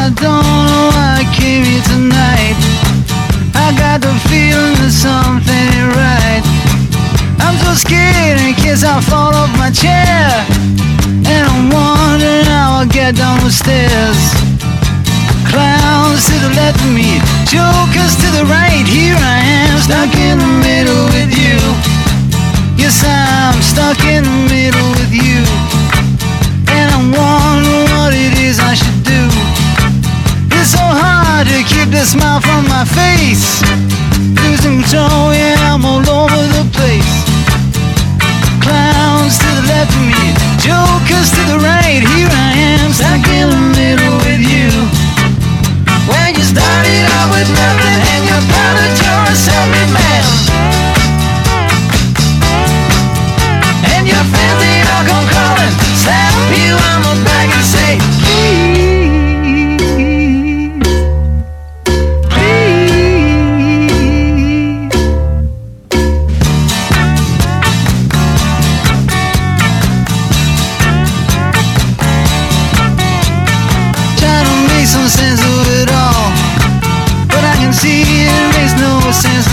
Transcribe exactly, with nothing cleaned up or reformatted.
I don't know why I came here tonight. I got the feeling that something ain't right. I'm so scared in case I fall off my chair, and I'm wondering how I'll get down the stairs. Clowns to the left of me, jokers to the right. Here I am, stuck in the middle with you. Yes, I'm stuck in the middle with you, and I'm wondering what it is I should do. It's so hard to keep the smile from my face. Losing control, yeah, I'm all over the place. Clowns to the left of me, jokers to the right. Here I am, stuck in the middle with you. When you started out with nothing and you're proud that you're a self-made man, and your friends they all come calling, slap you on the back and say, please, please. Trying to make some sense of it all, but I can see it makes no sense